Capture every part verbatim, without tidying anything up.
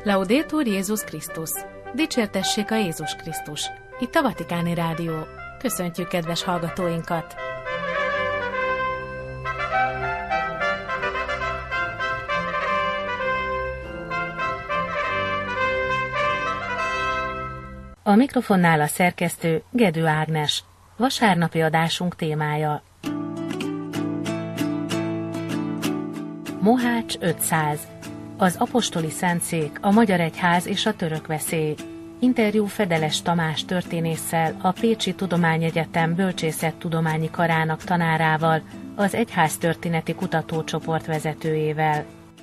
Laudetur Jézus Krisztus! Dicsértessék a Jézus Krisztus! Itt a Vatikáni Rádió. Köszöntjük kedves hallgatóinkat! A mikrofonnál a szerkesztő Gedő Ágnes. Vasárnapi adásunk témája: Mohács ötszáz. Az apostoli szentszék, a magyar egyház és a török veszély. Interjú Fedeles Tamás történésszel, a Pécsi Tudományegyetem Bölcsészettudományi Karának tanárával, az Egyháztörténeti Kutatócsoport vezetőjével.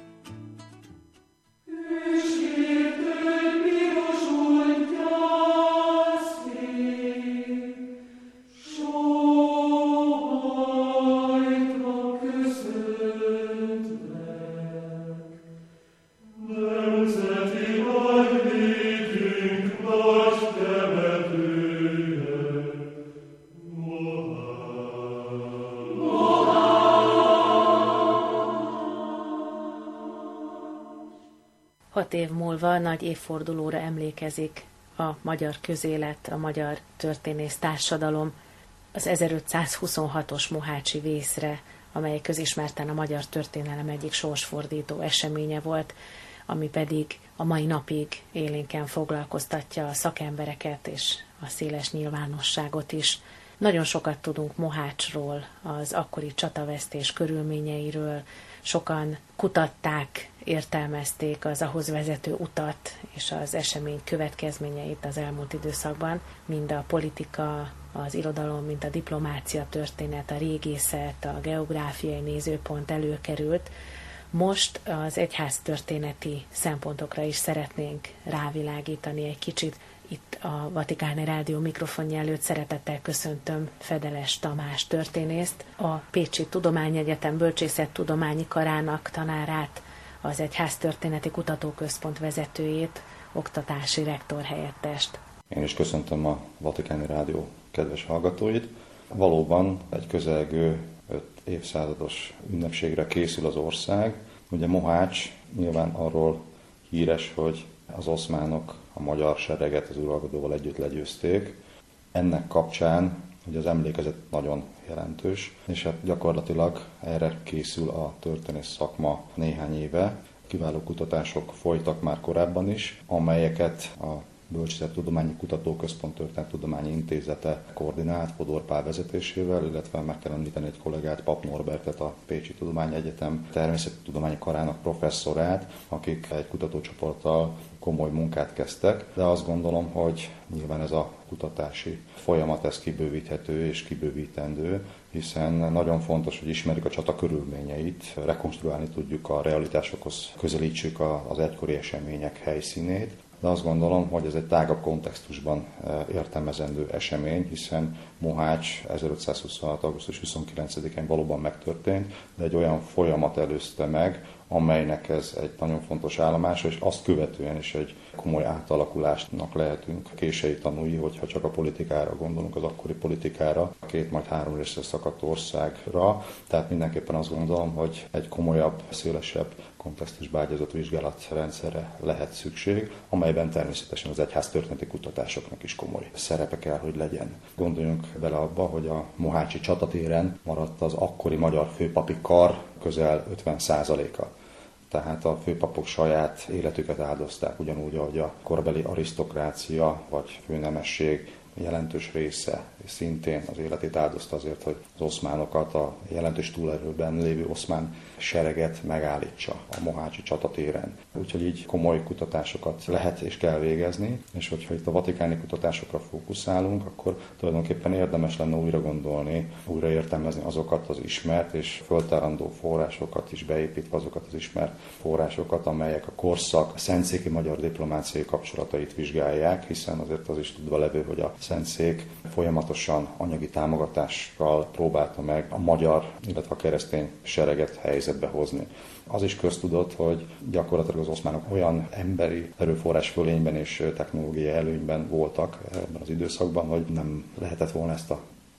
Hat év múlva nagy évfordulóra emlékezik a magyar közélet, a magyar történész társadalom az ezerötszázhuszonhatos mohácsi vészre, amely közismerten a magyar történelem egyik sorsfordító eseménye volt, ami pedig a mai napig élénken foglalkoztatja a szakembereket és a széles nyilvánosságot is. Nagyon sokat tudunk Mohácsról, az akkori csatavesztés körülményeiről, sokan kutatták, értelmezték az ahhoz vezető utat és az esemény következményeit az elmúlt időszakban, mind a politika, az irodalom, mint a diplomácia történet, a régészet, a geográfiai nézőpont előkerült. Most az egyháztörténeti szempontokra is szeretnénk rávilágítani egy kicsit. Itt a Vatikáni Rádió mikrofonja előtt szeretettel köszöntöm Fedeles Tamás történészt, a Pécsi Tudományegyetem Bölcsészettudományi Karának tanárát, az Egyháztörténeti Kutatóközpont vezetőjét, oktatási rektor helyettest. Én is köszöntöm a Vatikáni Rádió kedves hallgatóit. Valóban egy közelgő öt évszázados ünnepségre készül az ország. Ugye Mohács nyilván arról híres, hogy az oszmánok a magyar sereget az uralkodóval együtt legyőzték. Ennek kapcsán ugye az emlékezet nagyon jelentős, és hát gyakorlatilag erre készül a történész szakma néhány éve. Kiváló kutatások folytak már korábban is, amelyeket a Bölcsészettudományi Kutatóközpont Történettudományi Intézete koordinált Fodor Pál vezetésével, illetve meg kell említeni egy kollégát, Pap Norbertet, a Pécsi Tudományegyetem Természettudományi Karának professzorát, akik egy kutatócsoporttal komoly munkát kezdtek, de azt gondolom, hogy nyilván ez a kutatási folyamat ez kibővíthető és kibővítendő, hiszen nagyon fontos, hogy ismerjük a csata körülményeit, rekonstruálni tudjuk a realitásokhoz, közelítsük az egykori események helyszínét, de azt gondolom, hogy ez egy tágabb kontextusban értelmezendő esemény, hiszen Mohács ezerötszázhuszonhat. augusztus huszonkilencedikén valóban megtörtént, de egy olyan folyamat előzte meg, amelynek ez egy nagyon fontos állomása, és azt követően is egy komoly átalakulásnak lehetünk késői tanúi, hogyha csak a politikára gondolunk, az akkori politikára, a két majd három részre szakadt országra. Tehát mindenképpen azt gondolom, hogy egy komolyabb, szélesebb kontextusba ágyazott vizsgálatrendszerre lehet szükség, amelyben természetesen az egyháztörténeti kutatásoknak is komoly szerepe kell, hogy legyen. Gondoljunk bele abba, hogy a mohácsi csatatéren maradt az akkori magyar főpapi kar közel ötven százaléka. Tehát a főpapok saját életüket áldozták, ugyanúgy, ahogy a korbeli arisztokrácia vagy főnemesség jelentős része szintén az életét áldozta azért, hogy az oszmánokat, a jelentős túlerőben lévő oszmán sereget megállítsa a mohácsi csatatéren. Úgyhogy így komoly kutatásokat lehet és kell végezni, és hogyha itt a vatikáni kutatásokra fókuszálunk, akkor tulajdonképpen érdemes lenne újra gondolni, újra értelmezni azokat az ismert és föltárandó forrásokat is beépítve, azokat az ismert forrásokat, amelyek a korszak a szentszéki magyar diplomáciai kapcsolatait vizsgálják, hiszen azért az is tudva levő, hogy a Szentszék folyamatosan anyagi támogatással próbálta meg a magyar, illetve a keresztény sereget helyzetbe hozni. Az is köztudott, hogy gyakorlatilag az oszmánok olyan emberi erőforrás fölényben és technológiai előnyben voltak ebben az időszakban, hogy nem lehetett volna ezt a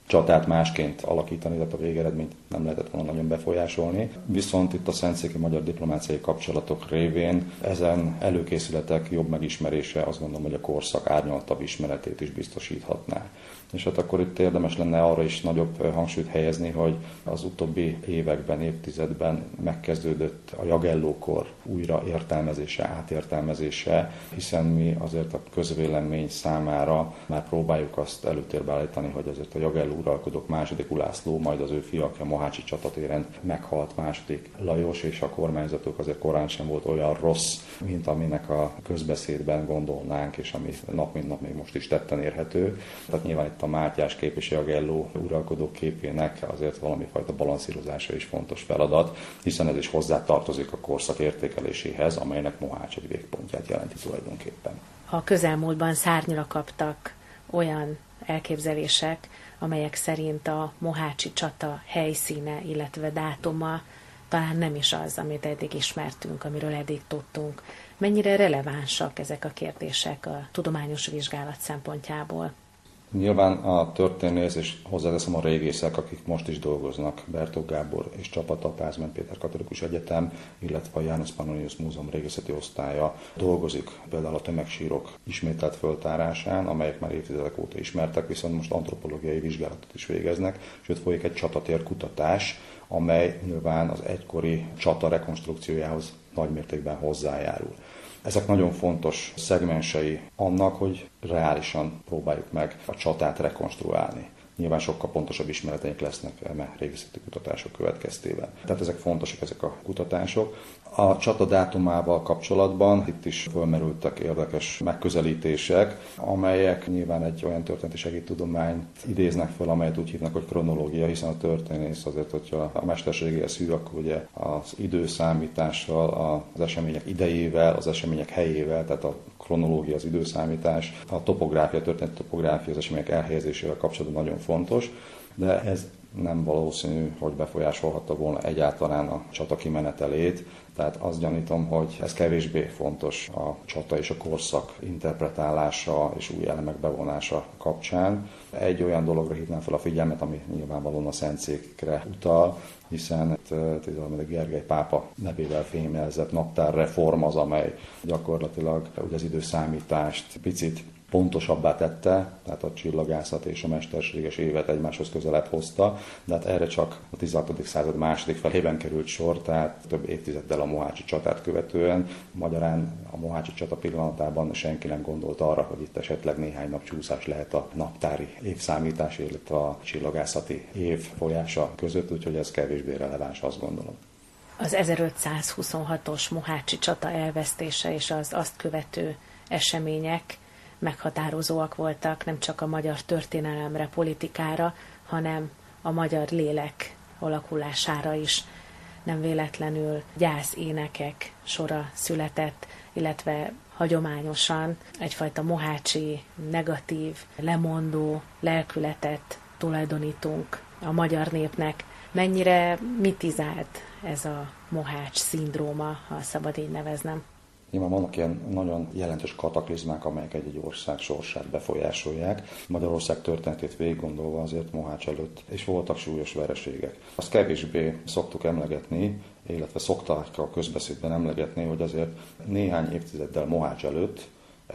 csatát másként alakítani, tehát a végeredményt nem lehetett volna nagyon befolyásolni. Viszont itt a szentszéki magyar diplomáciai kapcsolatok révén ezen előkészületek jobb megismerése azt gondolom, hogy a korszak árnyaltabb ismeretét is biztosíthatná. És hát akkor itt érdemes lenne arra is nagyobb hangsúlyt helyezni, hogy az utóbbi években, évtizedben megkezdődött a Jagellókor újra értelmezése, átértelmezése, hiszen mi azért a közvélemény számára már próbáljuk azt előtérbe állítani, hogy azért a Jagelló uralkodók második Ulászló, majd az ő fiakja a Mohácsi csatatéren meghalt második Lajos, és a kormányzatok azért korán sem volt olyan rossz, mint aminek a közbeszédben gondolnánk, és ami nap mint nap még most is tetten érhető. Tehát nyilván itt a Mátyás kép és Jagelló uralkodók képének azért valami fajta balanszírozása is fontos feladat, hiszen ez is hozzá tartozik a korszak értékeléséhez, amelynek Mohács egy végpontját jelenti tulajdonképpen. A közelmúltban szárnyra kaptak olyan elképzelések, amelyek szerint a mohácsi csata helyszíne, illetve dátuma talán nem is az, amit eddig ismertünk, amiről eddig tudtunk. Mennyire relevánsak ezek a kérdések a tudományos vizsgálat szempontjából? Nyilván a történész, és hozzáteszem a régészek, akik most is dolgoznak, Bertók Gábor és csapata, Pázmány Péter Katolikus Egyetem, illetve a János Pannonius Múzeum régészeti osztálya dolgozik például a tömegsírok ismételt föltárásán, amelyek már évtizedek óta ismertek, viszont most antropológiai vizsgálatot is végeznek, sőt folyik egy csatatér kutatás, amely nyilván az egykori csata rekonstrukciójához nagymértékben hozzájárul. Ezek nagyon fontos szegmensei annak, hogy reálisan próbáljuk meg a csatát rekonstruálni. Nyilván sokkal pontosabb ismereteink lesznek eme régészeti kutatások következtében. Tehát ezek fontosak, ezek a kutatások. A csata dátumával kapcsolatban itt is fölmerültek érdekes megközelítések, amelyek nyilván egy olyan történeti segédtudományt idéznek fel, amelyet úgy hívnak, hogy kronológia, hiszen a történész azért, hogyha a mesterségéhez hű, akkor ugye az időszámítással, az események idejével, az események helyével, tehát a kronológia, az időszámítás, a topográfia, a történeti topográfia, az események elhelyezésével kapcsolatban nagyon fontos, de ez nem valószínű, hogy befolyásolhatta volna egyáltalán a csata kimenetelét, tehát azt gyanítom, hogy ez kevésbé fontos a csata és a korszak interpretálása és új elemek bevonása kapcsán. Egy olyan dologra hívnám fel a figyelmet, ami nyilvánvalóan a szentszékre utal, hiszen tizenharmadik Gergely pápa nevével fémjelzett naptárreform az, amely gyakorlatilag ugye az időszámítást picit pontosabbá tette, tehát a csillagászat és a mesterséges évet egymáshoz közelebb hozta, de hát erre csak a tizenhatodik század második felében került sor, tehát több évtizeddel a mohácsi csatát követően. Magyarán a mohácsi csata pillanatában senki nem gondolt arra, hogy itt esetleg néhány nap csúszás lehet a naptári évszámítás, illetve a csillagászati év folyása között, úgyhogy ez kevésbé releváns, azt gondolom. Az ezerötszázhuszonhatos mohácsi csata elvesztése és az azt követő események meghatározóak voltak nem csak a magyar történelemre, politikára, hanem a magyar lélek alakulására is. Nem véletlenül gyászénekek sora született, illetve hagyományosan egyfajta mohácsi, negatív, lemondó lelkületet tulajdonítunk a magyar népnek. Mennyire mitizált ez a mohács szindróma, ha szabad így neveznem? Nyilván vannak ilyen nagyon jelentős kataklizmák, amelyek egy-egy ország sorsát befolyásolják. Magyarország történetét végig gondolva azért Mohács előtt, és voltak súlyos vereségek. Azt kevésbé szoktuk emlegetni, illetve szokták a közbeszédben emlegetni, hogy azért néhány évtizeddel Mohács előtt,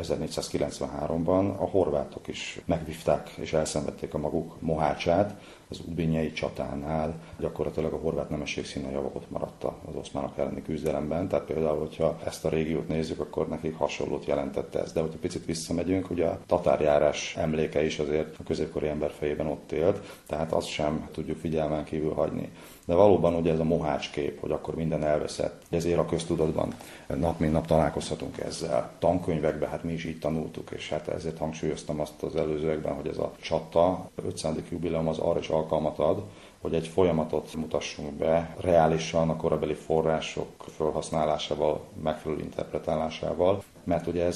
ezernégyszázkilencvenháromban a horvátok is megvívták és elszenvedték a maguk Mohácsát. Az Ubinyei csatánál gyakorlatilag a horvát nemesség színe javakot maradt az oszmánok elleni küzdelemben. Tehát például, hogyha ezt a régiót nézzük, akkor nekik hasonlót jelentette ez. De hogyha picit visszamegyünk, ugye a tatárjárás emléke is azért a középkori ember fejében ott élt, tehát azt sem tudjuk figyelmen kívül hagyni. De valóban ugye ez a mohács kép, hogy akkor minden elveszett. Ezért a köztudatban nap mint nap találkozhatunk ezzel. Tankönyvekben hát mi is így tanultuk, és hát ezért hangsúlyoztam azt az előzőekben, hogy ez a csata ötszázadik jubileum az arra is alkalmat ad, hogy egy folyamatot mutassunk be reálisan a korabeli források felhasználásával, megfelelő interpretálásával, mert ugye ez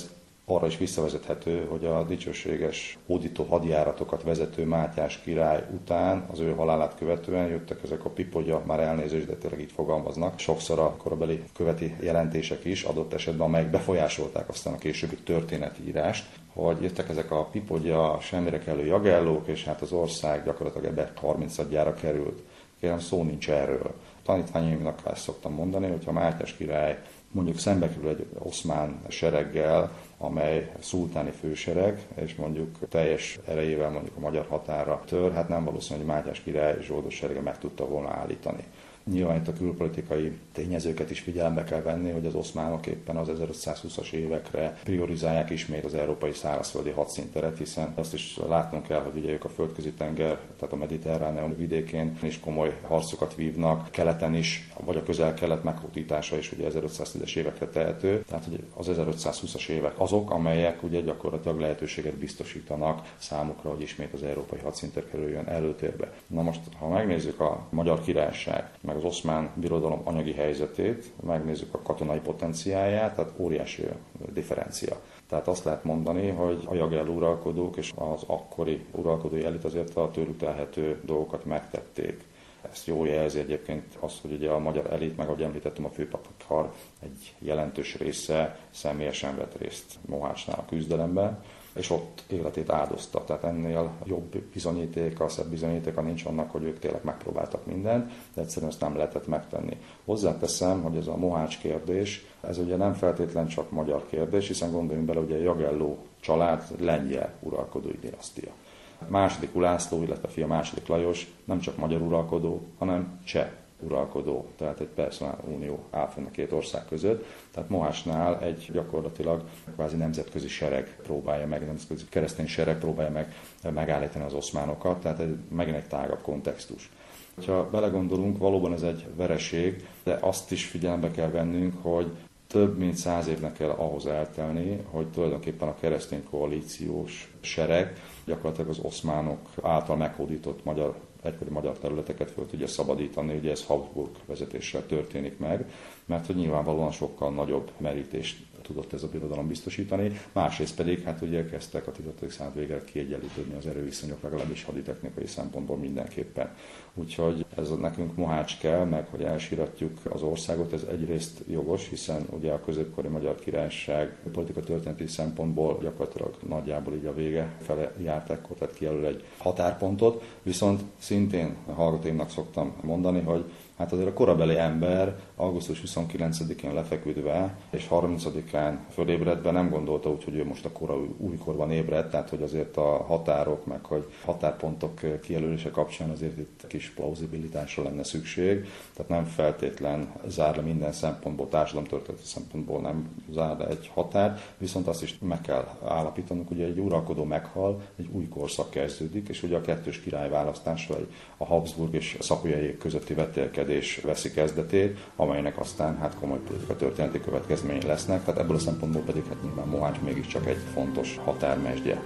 arra is visszavezethető, hogy a dicsőséges hódító hadjáratokat vezető Mátyás király után, az ő halálát követően jöttek ezek a pipogya, már elnézést, de tényleg így fogalmaznak. Sokszor a korabeli követi jelentések is adott esetben, amelyek befolyásolták aztán a későbbi történetírást, hogy jöttek ezek a pipogya, semmire kellő jagellók, és hát az ország gyakorlatilag ebbe harmincadjára került. Kérem, szó nincs erről. A tanítványaimnak ezt szoktam mondani, hogyha Mátyás király mondjuk szembe kerül egy oszmán sereggel, amely szultáni fősereg, és mondjuk teljes erejével mondjuk a magyar határa tör, hát nem valószínű, hogy Mátyás király zsoldos serege meg tudta volna állítani. Nyilván itt a külpolitikai tényezőket is figyelembe kell venni, hogy az oszmánok éppen az ezerötszázhúszas évekre priorizálják ismét az európai szárazföldi hadszínteret, hiszen azt is látnunk kell, hogy ugye ők a földközi tenger, tehát a mediterráneum vidékén is komoly harcokat vívnak, keleten is, vagy a közel-kelet meghódítása is ugye ezerötszáztízes évekre tehető. Tehát hogy az ezerötszázhúszas évek azok, amelyek ugye gyakorlatilag lehetőséget biztosítanak számukra, hogy ismét az európai hadszinter kerüljön előtérbe. Na most, ha megnézzük a Magyar Királyság, meg az oszmán birodalom anyagi helyzetét, megnézzük a katonai potenciáját, tehát óriási differencia. Tehát azt lehet mondani, hogy a jagelló uralkodók és az akkori uralkodói elit azért a tőlük telhető dolgokat megtették. Ezt jól jelzi egyébként az, hogy ugye a magyar elit, meg ahogy említettem, a főpapi kar egy jelentős része személyesen vett részt Mohácsnál a küzdelemben, és ott életét áldozta. Tehát ennél jobb bizonyítéka, szebb bizonyítéka nincs annak, hogy ők tényleg megpróbáltak mindent, de egyszerűen ezt nem lehetett megtenni. Hozzáteszem, hogy ez a Mohács kérdés, ez ugye nem feltétlen csak magyar kérdés, hiszen gondoljunk bele, ugye a Jagelló család lengyel uralkodói dinasztia. Második Ulászló, illetve fia második Lajos nem csak magyar uralkodó, hanem cseh uralkodó, tehát egy personál unió áll fenn a két ország között. Tehát Mohácsnál egy gyakorlatilag kvázi nemzetközi sereg próbálja meg, nemzetközi keresztény sereg próbálja meg megállítani az oszmánokat, tehát egy, megint egy tágabb kontextus. Ha belegondolunk, valóban ez egy vereség, de azt is figyelembe kell vennünk, hogy több mint száz évnek kell ahhoz eltelni, hogy tulajdonképpen a keresztény koalíciós sereg gyakorlatilag az oszmánok által meghódított magyar, egykori magyar területeket föl tudja szabadítani, ugye ez Habsburg vezetéssel történik meg, mert hogy nyilvánvalóan sokkal nagyobb merítést tudott ez a birodalom biztosítani, másrészt pedig hát ugye kezdtek a tizedik század végére kiegyenlítődni az erőviszonyok, legalábbis haditechnikai szempontból mindenképpen. Úgyhogy ez nekünk Mohács kell, meg hogy elsíratjuk az országot, ez egyrészt jogos, hiszen ugye a középkori Magyar Királyság politikai történeti szempontból gyakorlatilag nagyjából így a vége fele járt ekkor, tehát kijelöl egy határpontot, viszont szintén a hallgatóimnak szoktam mondani, hogy hát azért a korabeli ember augusztus huszonkilencedikén lefeküdve és harmincadikán fölébredve nem gondolta úgy, hogy ő most a kora újkorban ébredt, tehát hogy azért a határok, meg hogy határpontok kijelölése kapcsán azért itt kis plauzibilitásra lenne szükség, tehát nem feltétlen zár le minden szempontból, társadalomtörténeti szempontból nem zár le egy határ, viszont azt is meg kell állapítanunk, hogy egy uralkodó meghal, egy új korszak kezdődik, és ugye a kettős király választása a Habsburg és Szapolyaiék közötti vetélkedés veszi kezdetét, amelynek aztán hát komoly politika történeti következményei lesznek, tehát ebből a szempontból pedig hát nyilván Mohács mégiscsak egy fontos határmesdje.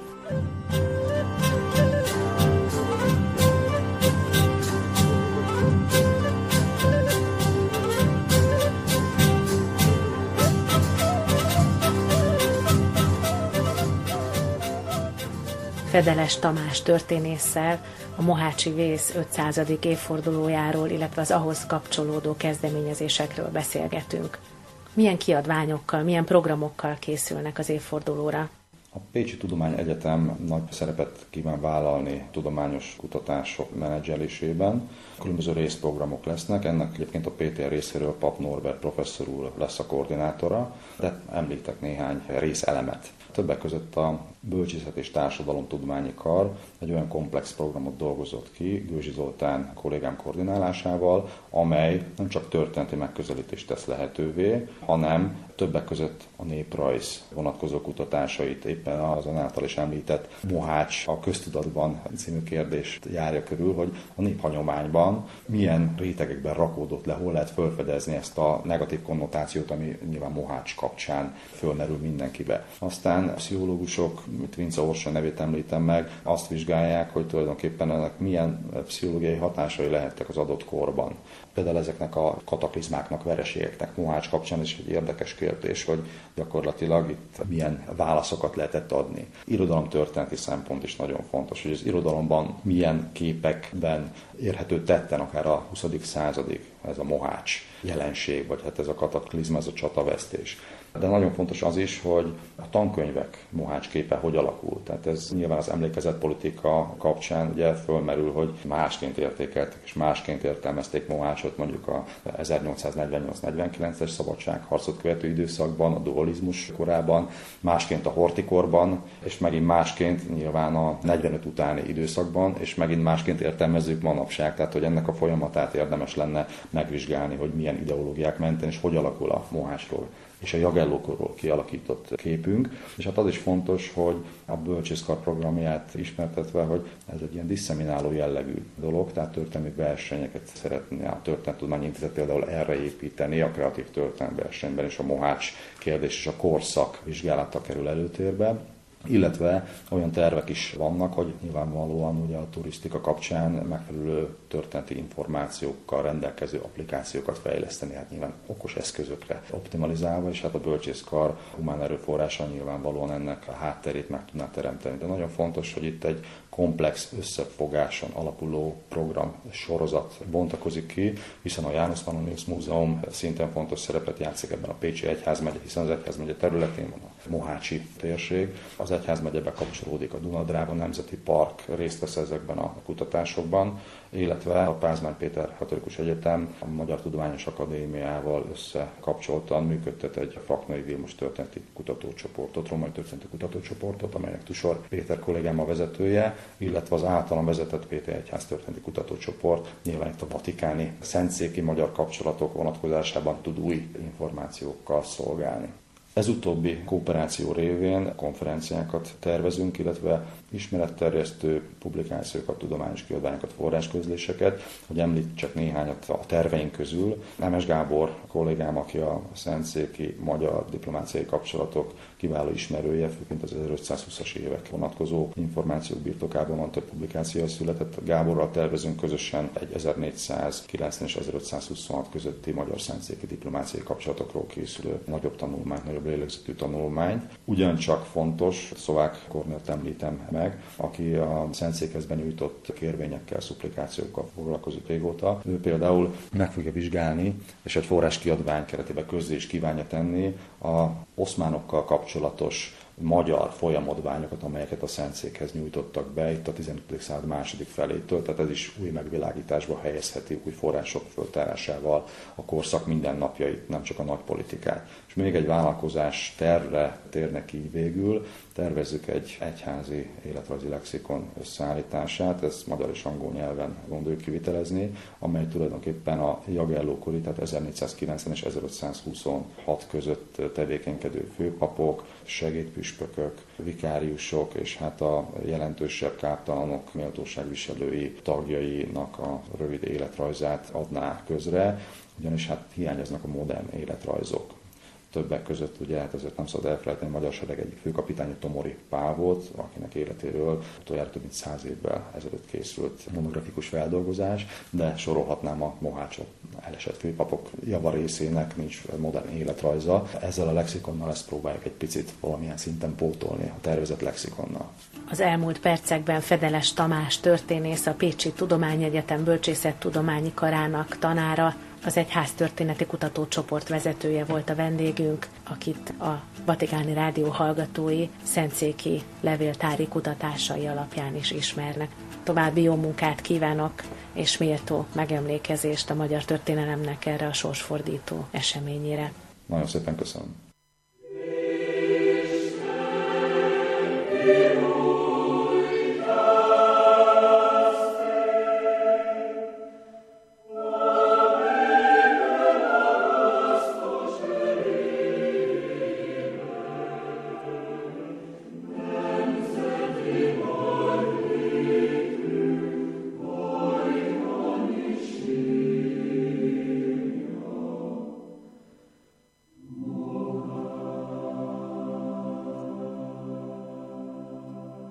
Fedeles Tamás történésszel a mohácsi vész ötszázadik évfordulójáról, illetve az ahhoz kapcsolódó kezdeményezésekről beszélgetünk. Milyen kiadványokkal, milyen programokkal készülnek az évfordulóra? A Pécsi Tudományegyetem nagy szerepet kíván vállalni tudományos kutatások menedzselésében. Különböző részprogramok lesznek, ennek egyébként a pé té er részéről Pap Norbert professzor úr lesz a koordinátora, de említek néhány részelemet. Többek között a Bölcsészet és Társadalomtudományi Kar egy olyan komplex programot dolgozott ki Gőzsi Zoltán kollégám koordinálásával, amely nem csak történeti megközelítést tesz lehetővé, hanem többek között a néprajz vonatkozó kutatásait, éppen azon által is említett Mohács a köztudatban című kérdést járja körül, hogy a néphagyományban milyen rétegekben rakódott le, hol lehet felfedezni ezt a negatív konnotációt, ami nyilván Mohács kapcsán fölmerül mindenkibe. Aztán kapcsán pszichológusok, mint Vince Orson nevét említem meg, azt vizsgálják, hogy tulajdonképpen ennek milyen pszichológiai hatásai lehettek az adott korban. Például ezeknek a kataklizmáknak, vereségeknek Mohács kapcsán is egy érdekes kérdés, hogy gyakorlatilag itt milyen válaszokat lehetett adni. Irodalomtörténeti szempont is nagyon fontos, hogy az irodalomban milyen képekben érhető tetten akár a huszadik századig ez a Mohács jelenség, vagy hát ez a kataklizma, ez a csatavesztés. De nagyon fontos az is, hogy a tankönyvek Mohács képe hogy alakul. Tehát ez nyilván az emlékezetpolitika kapcsán ugye fölmerül, hogy másként értékeltek és másként értelmezték Mohácsot mondjuk a ezernyolcszáznegyvennyolc negyvenkilences szabadságharcot követő időszakban, a dualizmus korában, másként a horthykorban, és megint másként nyilván a negyvenöt utáni időszakban, és megint másként értelmezzük manapság. Tehát, hogy ennek a folyamatát érdemes lenne megvizsgálni, hogy milyen ideológiák mentén és hogy alakul a Mohácsról és a Jagellókorról kialakított képünk. És hát az is fontos, hogy a bölcsészkar programját ismertetve, hogy ez egy ilyen diszemináló jellegű dolog, tehát történelmi versenyeket szeretné a Történettudományi Intézet például erre építeni, a kreatív történelmi versenyben is a Mohács kérdés és a korszak vizsgálata kerül előtérbe. Illetve olyan tervek is vannak, hogy nyilvánvalóan ugye a turisztika kapcsán megfelelő történeti információkkal rendelkező applikációkat fejleszteni, hát nyilván okos eszközökre optimalizálva, és hát a bölcsészkar humán erőforrása nyilvánvalóan ennek a hátterét meg tudná teremteni. De nagyon fontos, hogy itt egy komplex összefogáson alapuló program sorozat bontakozik ki, hiszen a János Pannonius Múzeum szintén fontos szerepet játszik ebben a Pécsi Egyházmegye, hiszen az Egyházmegye területén van a Mohácsi térség. Az Egyházmegyebe kapcsolódik a Duna-Dráva Nemzeti Park, részt vesz ezekben a kutatásokban, illetve a Pázmány Péter Katolikus Egyetem a Magyar Tudományos Akadémiával összekapcsoltan működtet egy Faknai Vilmos történeti kutatócsoportot, római történeti kutatócsoportot, amelynek Tusor Péter kollégám a vezetője, illetve az általam vezetett Péter Egyház történeti kutatócsoport nyilván itt a vatikáni szentszéki magyar kapcsolatok vonatkozásában tud új információkkal szolgálni. Ez utóbbi kooperáció révén konferenciákat tervezünk, illetve ismeretterjesztő publikációkat, tudományos kiadványokat, forrásközléseket, hogy említsek néhányat a terveink közül. Nemes Gábor kollégám, aki a szentszéki magyar diplomáciai kapcsolatok kiváló ismerője, főként az ezerötszázhúszas évek vonatkozó információk birtokában van, több publikáció született. Gáborral tervezünk közösen egy ezernégyszázkilencven és ezerötszázhuszonhat közötti magyar szentszéki diplomáciai kapcsolatokról készülő nagyobb tanulmányt, nagyobb lélegzetű tanulmányt. Ugyancsak fontos, Szlovák Kornélt említem meg, aki a szentszékhez benyújtott kérvényekkel, szupplikációkkal foglalkozik régóta. Ő például meg fogja vizsgálni, és egy forráskiadvány keretében közzé is kívánja tenni a oszmánokkal kapcsolatos magyar folyamodványokat, amelyeket a szentszékhez nyújtottak be itt a tizenötödik század második felétől, tehát ez is új megvilágításba helyezheti új források föltárásával a korszak mindennapjait, nem csak a nagypolitikát. És még egy vállalkozás tervre térnek így végül, tervezzük egy egyházi életrajzi lexikon összeállítását, ezt magyar és angol nyelven gondoljuk kivitelezni, amely tulajdonképpen a Jagellókori, tehát ezernégyszázkilencven és ezerötszázhuszonhat között tevékenykedő főpapok, segédpüspökök, vikáriusok és hát a jelentősebb káptalanok, méltóságviselői tagjainak a rövid életrajzát adná közre, ugyanis hát hiányoznak a modern életrajzok. Többek között ugye, hát ezért nem szabad elfelejteni, a magyar sereg egyik főkapitánya Tomori Pál volt, akinek életéről utoljára több mint száz évvel ezelőtt készült monografikus feldolgozás, de sorolhatnám a Mohácsot elesett főpapok javarészének nincs modern életrajza. Ezzel a lexikonnal ezt próbáljuk egy picit valamilyen szinten pótolni a tervezett lexikonnal. Az elmúlt percekben Fedeles Tamás történész, a Pécsi Tudományegyetem Bölcsészettudományi Karának tanára, az Egyháztörténeti Kutatócsoport vezetője volt a vendégünk, akit a Vatikáni Rádió hallgatói szentszéki levéltári kutatásai alapján is ismernek. További jó munkát kívánok, és méltó megemlékezést a magyar történelemnek erre a sorsfordító eseményére. Nagyon szépen köszönöm.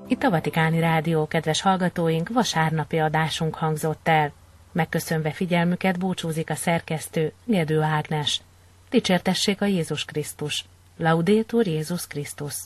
Itt a Vatikáni Rádió, kedves hallgatóink, vasárnapi adásunk hangzott el. Megköszönve figyelmüket búcsúzik a szerkesztő, Gedő Ágnes. Dicsértessék a Jézus Krisztus. Laudetur Jézus Krisztus.